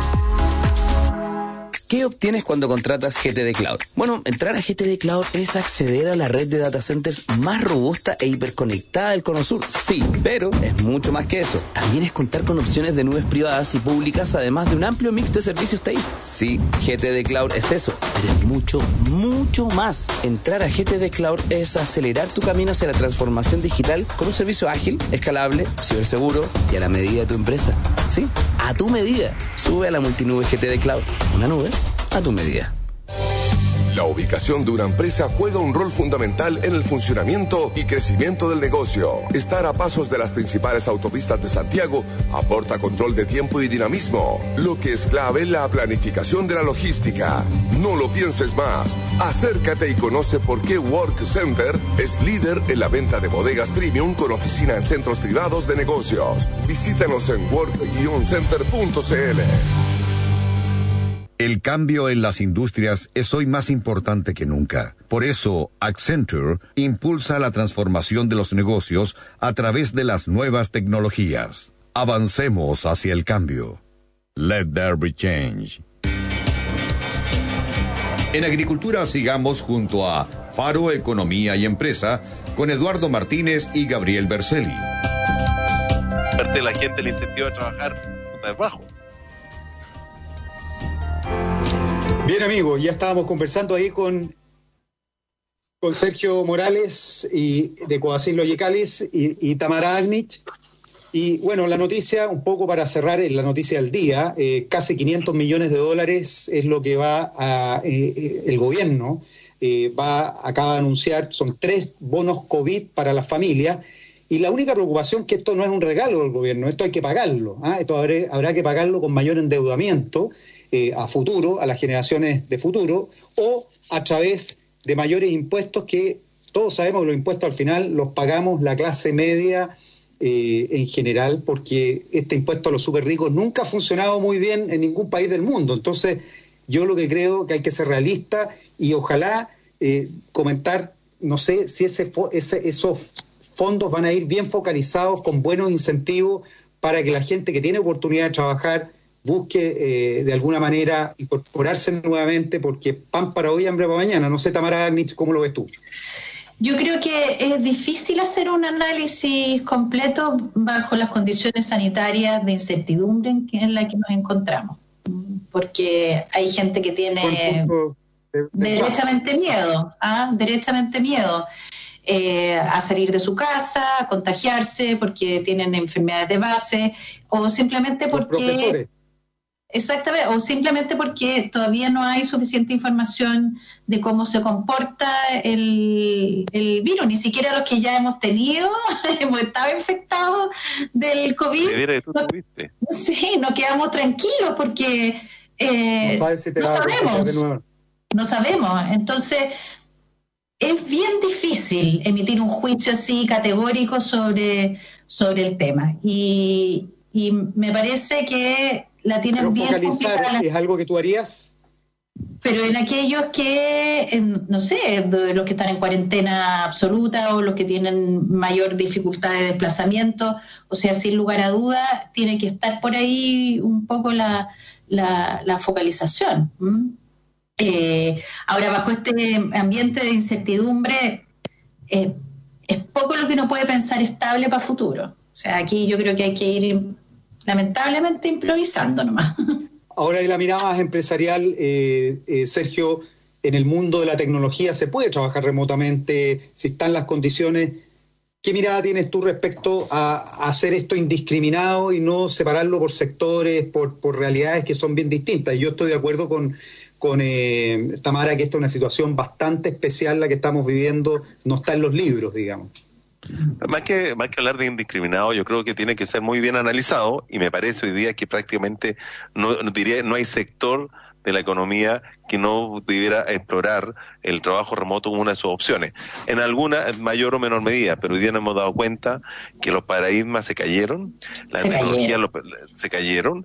O: ¿Qué obtienes cuando contratas GTD Cloud? Bueno, entrar a GTD Cloud es acceder a la red de data centers más robusta e hiperconectada del Cono Sur. Sí, pero es mucho más que eso. También es contar con opciones de nubes privadas y públicas, además de un amplio mix de servicios TI. Sí, GTD Cloud es eso, pero es mucho, mucho más. Entrar a GTD Cloud es acelerar tu camino hacia la transformación digital con un servicio ágil, escalable, ciberseguro y a la medida de tu empresa. Sí, a tu medida. Sube a la multinube GTD Cloud. Una nube a tu medida.
L: La ubicación de una empresa juega un rol fundamental en el funcionamiento y crecimiento del negocio. Estar a pasos de las principales autopistas de Santiago aporta control de tiempo y dinamismo, lo que es clave en la planificación de la logística. No lo pienses más. Acércate y conoce por qué Work Center es líder en la venta de bodegas premium con oficina en centros privados de negocios. Visítanos en work-center.cl.
A: El cambio en las industrias es hoy más importante que nunca. Por eso, Accenture impulsa la transformación de los negocios a través de las nuevas tecnologías. Avancemos hacia el cambio. Let there be change. En agricultura sigamos junto a Faro Economía y Empresa con Eduardo Martínez y Gabriel Berceli.
D: La gente le incentivo a trabajar debajo.
B: Bien, amigos, ya estábamos conversando ahí con Sergio Morales y de Coacilo Yicalis y Tamara Agnich. Y bueno, la noticia, un poco para cerrar, la noticia del día, casi 500 millones de dólares es lo que va a el gobierno, acaba de anunciar, son 3 bonos COVID para las familias. Y la única preocupación es que esto no es un regalo del gobierno, esto hay que pagarlo, esto habrá que pagarlo con mayor endeudamiento a futuro, a las generaciones de futuro, o a través de mayores impuestos que todos sabemos que los impuestos al final los pagamos la clase media en general, porque este impuesto a los súper ricos nunca ha funcionado muy bien en ningún país del mundo. Entonces, yo lo que creo que hay que ser realista y ojalá comentar, no sé si esos fondos van a ir bien focalizados con buenos incentivos para que la gente que tiene oportunidad de trabajar busque de alguna manera incorporarse nuevamente, porque pan para hoy, hambre para mañana. No sé, Tamara Agnich, ¿cómo lo ves tú?
C: Yo creo que es difícil hacer un análisis completo bajo las condiciones sanitarias de incertidumbre en la que nos encontramos, porque hay gente que tiene derechamente miedo, derechamente miedo. a salir de su casa, a contagiarse porque tienen enfermedades de base, o simplemente porque... Exactamente, o simplemente porque todavía no hay suficiente información de cómo se comporta el virus. Ni siquiera los que ya hemos tenido, hemos estado infectados del COVID. Sí, nos quedamos tranquilos porque no sabemos. Entonces, es bien difícil emitir un juicio así categórico sobre el tema. Y me parece que la tienen bien complicada.
B: ¿Es algo que tú harías?
C: Pero en aquellos que, no sé, de los que están en cuarentena absoluta o los que tienen mayor dificultad de desplazamiento, o sea, sin lugar a duda, tiene que estar por ahí un poco la focalización. Ahora, bajo este ambiente de incertidumbre, es poco lo que uno puede pensar estable para futuro. O sea, aquí yo creo que hay que ir lamentablemente improvisando nomás.
B: Ahora, de la mirada más empresarial, Sergio, en el mundo de la tecnología se puede trabajar remotamente, si están las condiciones. ¿Qué mirada tienes tú respecto a hacer esto indiscriminado y no separarlo por sectores, por realidades que son bien distintas? Yo estoy de acuerdo con Tamara que esta es una situación bastante especial la que estamos viviendo, no está en los libros, digamos.
D: Más que hablar de indiscriminado, yo creo que tiene que ser muy bien analizado, y me parece hoy día que prácticamente no hay sector de la economía que no debiera explorar el trabajo remoto como una de sus opciones, en alguna mayor o menor medida, pero hoy día nos hemos dado cuenta que los paradigmas se cayeron, la tecnología se cayeron,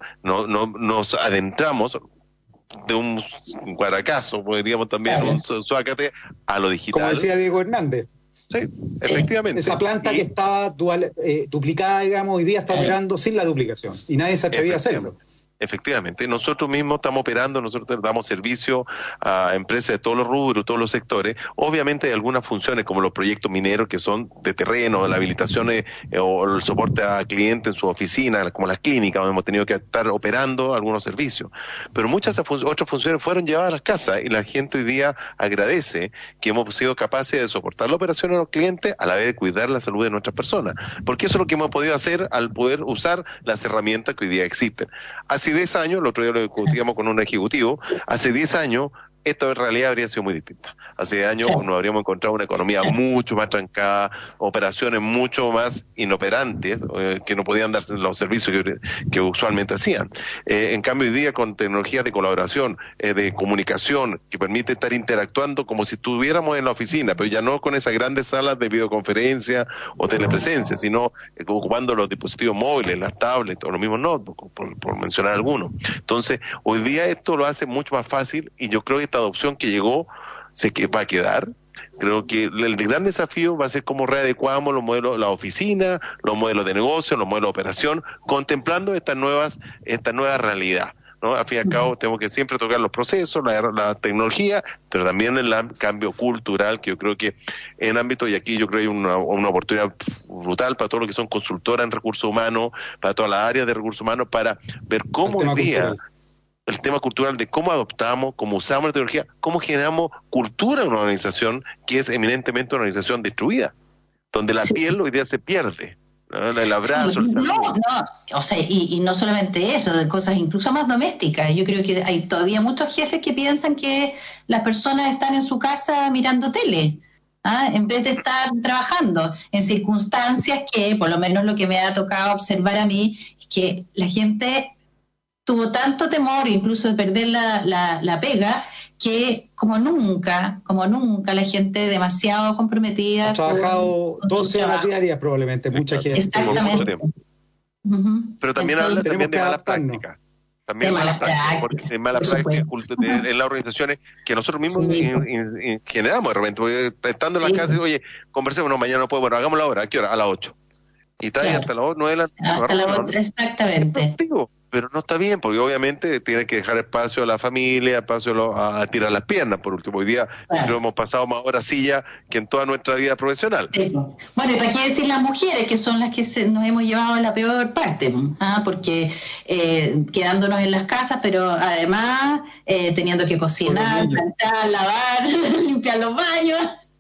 D: nos adentramos de un guaracazo, podríamos también un suácate a lo digital.
B: Como decía Diego Hernández.
D: Sí, efectivamente.
B: Esa planta que estaba duplicada, digamos, hoy día está operando sin la duplicación y nadie se atrevía a hacerlo.
D: Efectivamente, nosotros mismos estamos operando, nosotros damos servicio a empresas de todos los rubros, todos los sectores. Obviamente hay algunas funciones como los proyectos mineros que son de terreno, las habilitaciones o el soporte a clientes en su oficina, como las clínicas, donde hemos tenido que estar operando algunos servicios. Pero muchas otras funciones fueron llevadas a las casas y la gente hoy día agradece que hemos sido capaces de soportar la operación de los clientes a la vez de cuidar la salud de nuestras personas. Porque eso es lo que hemos podido hacer al poder usar las herramientas que hoy día existen. Hace 10 años, el otro día lo discutíamos con un ejecutivo, hace 10 años esta realidad habría sido muy distinta. Hace 10 años nos habríamos encontrado una economía mucho más trancada, operaciones mucho más inoperantes, que no podían darse los servicios que usualmente hacían. En cambio, hoy día con tecnologías de colaboración, de comunicación, que permite estar interactuando como si estuviéramos en la oficina, pero ya no con esas grandes salas de videoconferencia o telepresencia, sino ocupando los dispositivos móviles, las tablets o los mismos notebooks, por mencionar algunos. Entonces, hoy día esto lo hace mucho más fácil y yo creo que esta adopción que llegó va a quedar. Creo que el gran desafío va a ser cómo readecuamos los modelos, la oficina, los modelos de negocio, los modelos de operación, contemplando esta nueva realidad, ¿no? Al fin y al cabo tenemos que siempre tocar los procesos, la tecnología, pero también el cambio cultural, que yo creo que en ámbito, y aquí yo creo que hay una oportunidad brutal para todo lo que son consultoras en recursos humanos, para todas las áreas de recursos humanos, para ver cómo hoy día el tema cultural de cómo adoptamos, cómo usamos la tecnología, cómo generamos cultura en una organización que es eminentemente una organización destruida, donde la piel hoy día se pierde, ¿no? El abrazo.
C: O sea, y no solamente eso, de cosas incluso más domésticas. Yo creo que hay todavía muchos jefes que piensan que las personas están en su casa mirando tele, en vez de estar trabajando, en circunstancias que, por lo menos lo que me ha tocado observar a mí, es que la gente tuvo tanto temor incluso de perder la pega, que como nunca la gente demasiado comprometida.
B: Ha trabajado 12 horas diarias probablemente, mucha gente.
C: Exactamente.
D: Pero también habla también de malas prácticas. También malas prácticas en las organizaciones que nosotros mismos generamos de repente, porque estando en la casa, oye, conversemos, no, mañana no puedo, bueno, hagámoslo ahora, ¿a qué hora? A las 8. Y está ahí hasta las 9 de la noche.
C: Hasta las 8, exactamente.
D: Pero no está bien, porque obviamente tiene que dejar espacio a la familia, espacio a tirar las piernas, por último. Hoy día lo hemos pasado más horas silla que en toda nuestra vida profesional.
C: Sí. Bueno, y para qué decir las mujeres, que son las que nos hemos llevado a la peor parte, porque quedándonos en las casas, pero además teniendo que cocinar, planchar, lavar, limpiar los baños.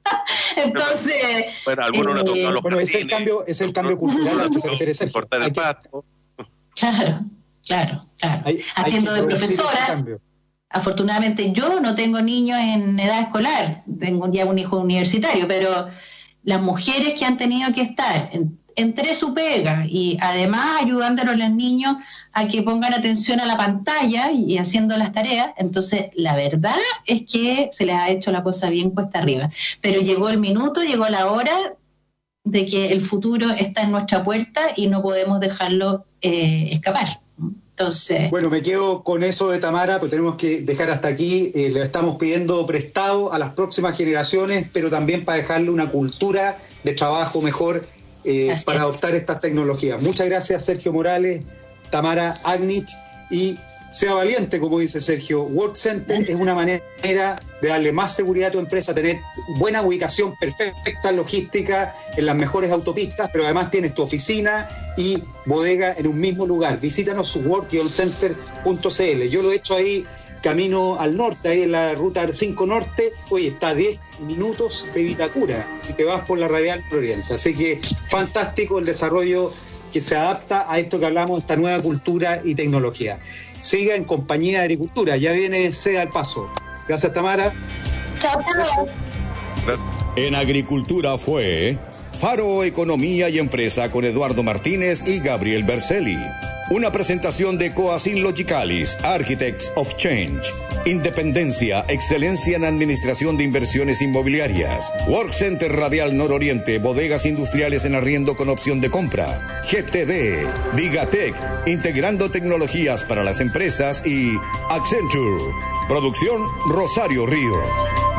C: Entonces,
D: bueno, algunos le tocan los
B: bueno, es el cambio cultural al que se refiere Sergio.
D: Cortar el pasto.
C: Claro. Haciendo de profesora. Afortunadamente yo no tengo niños en edad escolar, tengo ya un hijo universitario, pero las mujeres que han tenido que estar entre su pega y además ayudándole a los niños a que pongan atención a la pantalla y haciendo las tareas, entonces la verdad es que se les ha hecho la cosa bien cuesta arriba. Pero llegó el minuto, llegó la hora de que el futuro está en nuestra puerta y no podemos dejarlo escapar. Entonces,
B: bueno, me quedo con eso de Tamara, pues tenemos que dejar hasta aquí. Le estamos pidiendo prestado a las próximas generaciones, pero también para dejarle una cultura de trabajo mejor para adoptar estas tecnologías. Muchas gracias, Sergio Morales, Tamara Agnich, y sea valiente, como dice Sergio. WorkCenter es una manera de darle más seguridad a tu empresa, tener buena ubicación, perfecta logística en las mejores autopistas, pero además tienes tu oficina y bodega en un mismo lugar. Visítanos work-center.cl. Yo lo he hecho ahí camino al norte, ahí en la ruta 5 Norte. Oye, está a 10 minutos de Vitacura, si te vas por la Radial Oriente. Así que fantástico el desarrollo que se adapta a esto que hablamos, esta nueva cultura y tecnología. Siga en Compañía de Agricultura, ya viene Sea al Paso. Gracias, Tamara.
C: Chao.
A: En Agricultura fue Faro Economía y Empresa con Eduardo Martínez y Gabriel Berceli. Una presentación de Coacin Logicalis, Architects of Change. Independencia, excelencia en administración de inversiones inmobiliarias. WorkCenter Radial Nororiente, bodegas industriales en arriendo con opción de compra. GTD, Digatec, integrando tecnologías para las empresas, y Accenture. Producción Rosario Ríos.